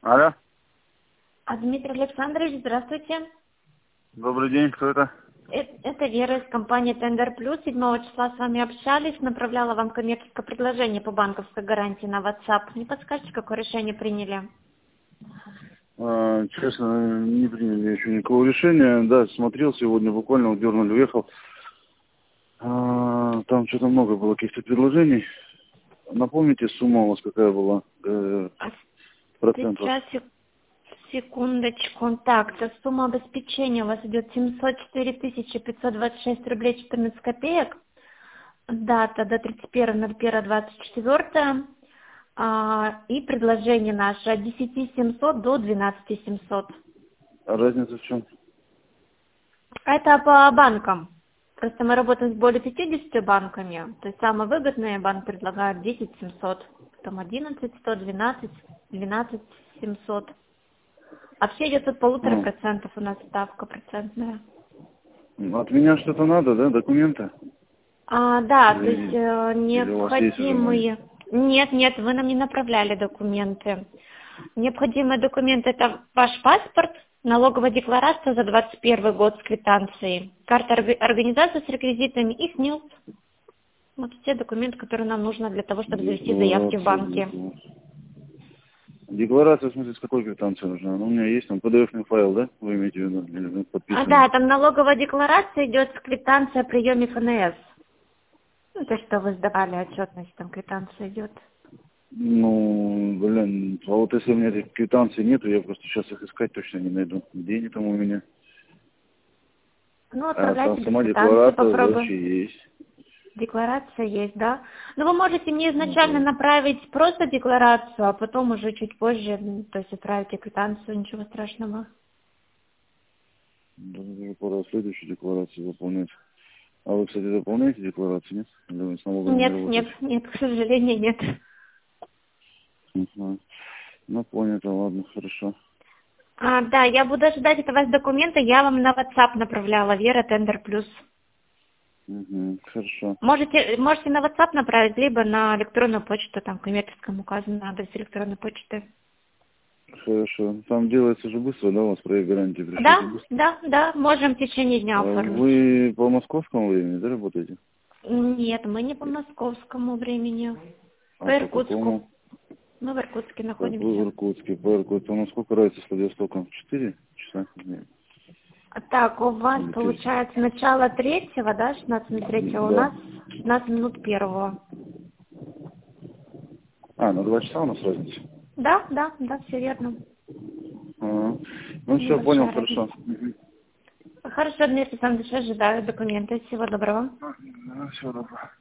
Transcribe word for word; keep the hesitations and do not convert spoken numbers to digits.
Алло. А, Дмитрий Александрович, здравствуйте. Добрый день, кто это? Э- Это Вера из компании Tender Plus. седьмого числа с вами общались, направляла вам коммерческое предложение по банковской гарантии на WhatsApp. Не подскажете, какое решение приняли? А, честно, не приняли еще никакого решения. Да, смотрел сегодня, буквально вот дернули, уехал. А, там что-то много было каких-то предложений. Напомните, сумма у вас какая была? Э, А процентов. Сейчас, сек- секундочку. Так, то сумма обеспечения у вас идет семьсот четыре тысячи пятьсот двадцать шесть рублей четырнадцать копеек. Дата до тридцать первого ноль первого двадцать четыре. А, и предложение наше от десяти семьсот до двенадцати семьсот. А разница в чем? Это по банкам. Просто мы работаем с более пятьюдесятью банками. То есть самый выгодный банк предлагает десять семьсот, потом одиннадцать сто, двенадцать, двенадцать семьсот. А все идет от полутора Ну, процентов у нас ставка процентная. от меня что-то надо, да, документы? А, да, то есть Или, э, или у вас есть уже мои? необходимые... Нет, нет, вы нам не направляли документы. Необходимые документы — это ваш паспорт, налоговая декларация за двадцать первый год с квитанцией, карта орг- организации с реквизитами и СНИЛС. Вот все документы, которые нам нужно для того, чтобы завести заявки в Декларация, банке. декларация. Декларация, в смысле, с какой квитанции нужна? Ну, у меня есть там пи ди эф-ный файл, да? Вы имеете в виду? Или ну, А, подписанный? да, там налоговая декларация идет с квитанцией о приеме ФНС. Ну, то, что вы сдавали отчетность, там квитанция идет. Ну, блин, а вот если у меня этих квитанций нету, я просто сейчас их искать точно не найду. Где они там у меня? Ну, А там отправляйте без сама квитанции, декларация попробуем. вообще есть. Декларация есть, да? Но вы можете мне Ну, изначально да. направить просто декларацию, а потом уже чуть позже, м, то есть отправите квитанцию, ничего страшного. Да, уже пора следующую декларацию заполнять. А вы, кстати, заполняете декларацию, нет? Или вы с налоговыми не Нет, нет, работаете? нет, к сожалению, нет. Ага. Ну, понятно, ладно, хорошо. А, да, я буду ожидать от вас документы, я вам на WhatsApp направляла, Вера Тендер Плюс. Угу, хорошо. Можете, можете на WhatsApp направить, либо на электронную почту, там коммерческом указан адрес электронной почты. Хорошо. Там делается же быстро, да, у вас проект гарантии пришлете Да, быстро? да, да, можем в течение А дня оформить. вы по московскому времени, да, работаете? Нет, мы не по московскому времени, А по по Иркутску. какому? Мы в Иркутске Так, вы в находимся. Иркутске. По Иркутску. Ну, сколько разница с Владивостоком? Четыре часа? Нет. А Так, у вас Или три? получается начало третьего, да, шестнадцать минут третьего, у нас Да. шестнадцать минут первого. А, на два часа у нас разница? Да, да, да, все верно. Ага. Ну, все, понял, Небольшая хорошо. разница. Мгм. Хорошо, Дмитрий, сам душой ожидаю документы. Всего доброго. Всего доброго.